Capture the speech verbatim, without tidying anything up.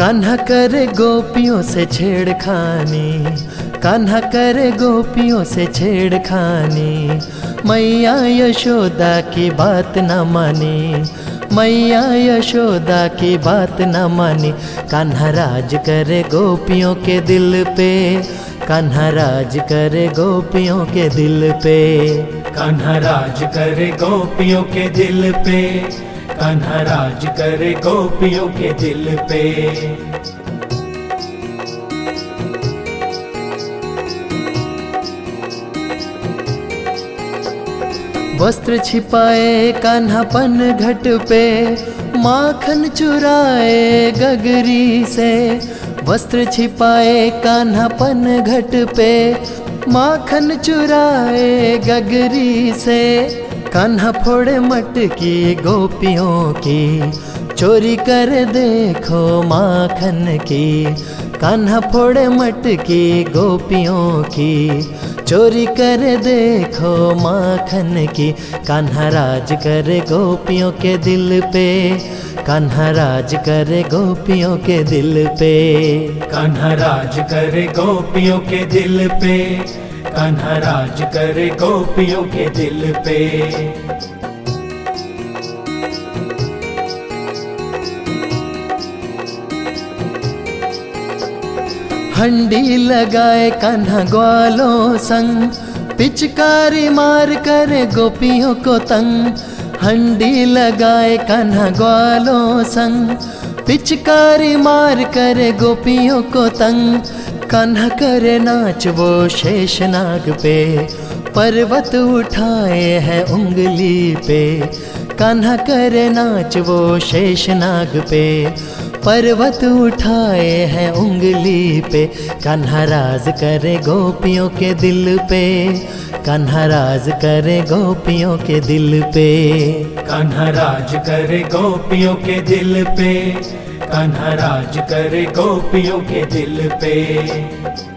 कान्हा करे गोपियों से छेड़खानी, कान्हा करे गोपियों से छेड़खानी। मैया यशोदा की बात न मानी, मैया यशोदा की बात न मानी। कान्हा राज करे गोपियों के दिल पे, कान्हा राज करे गोपियों के दिल पे। कान्हा राज करे गोपियों के दिल पे, कान्हा राज करे गोपियों के दिल पे। वस्त्र छिपाए कान्हा पन घट पे, माखन चुराए गगरी से। वस्त्र छिपाए कान्हा पन घट पे, माखन चुराए गगरी से। कान्हा फोड़े मटकी गोपियों की, चोरी कर देखो माखन की। कान्हा फोड़े मटकी गोपियों की, चोरी कर देखो माखन की। कान्हा राज करे गोपियों के दिल पे, कान्हा राज करे गोपियों के दिल पे। कान्हा राज करे गोपियों के दिल पे, कान्हा राज करे गोपियों के दिल पे। हंडी लगाए कान्हा ग्वालों संग, पिचकारी मार करे गोपियों को तंग। हंडी लगाए कान्हा ग्वालों संग, पिचकारी मार करे गोपियों को तंग। कान्हा करे नाच वो शेषनाग पे, पर्वत उठाए है उंगली पे। कान्हा करे नाच वो शेषनाग पे, पर्वत उठाए है उंगली पे। कान्हा राज करे गोपियों के दिल पे, कान्हा राज करे गोपियों के दिल पे। कान्हा राज करे गोपियों के दिल पे, कान्हा राज करे गोपियों के दिल पे।